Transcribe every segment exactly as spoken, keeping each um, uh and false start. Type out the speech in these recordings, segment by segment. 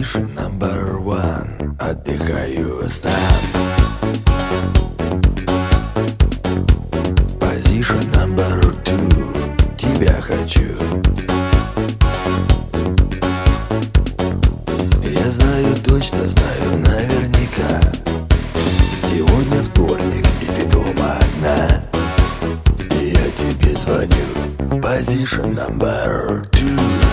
Position number one. Отдыхаю сам. Position number two. Тебя хочу. Я знаю, точно знаю, наверняка. Сегодня вторник, и ты дома одна. И я тебе звоню. Position number two.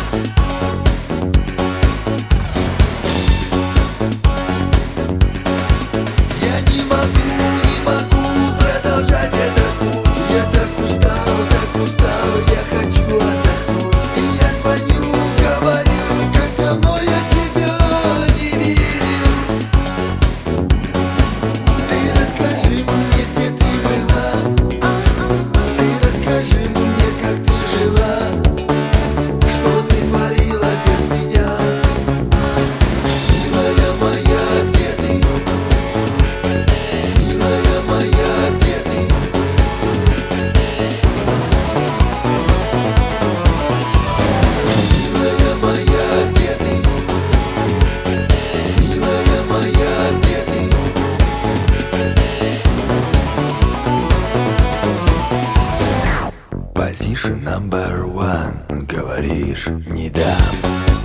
Position number one. Говоришь, не дам.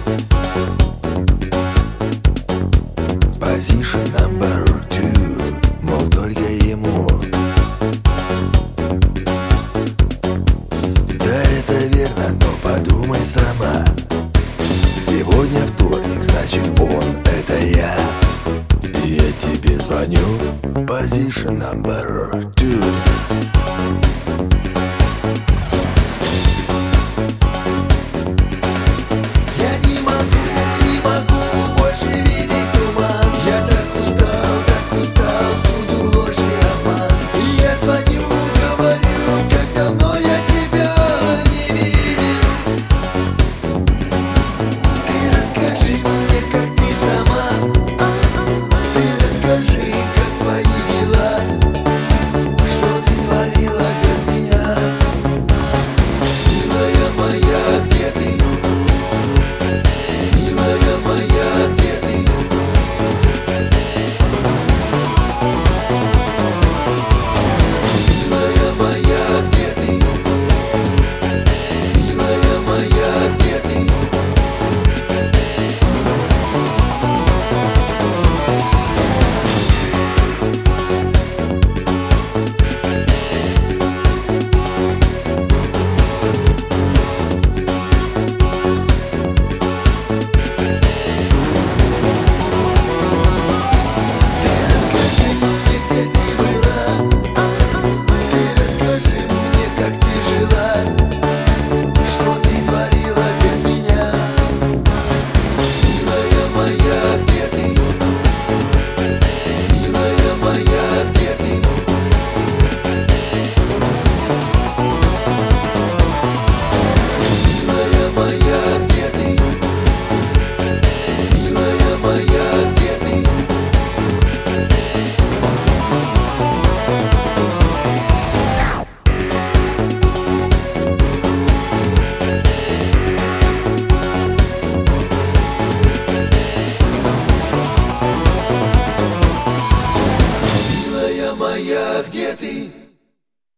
Position number two. Мол, только ему. Да, это верно, но подумай сама. Сегодня вторник, значит он — это я. И я тебе звоню. Position number two. Где ты?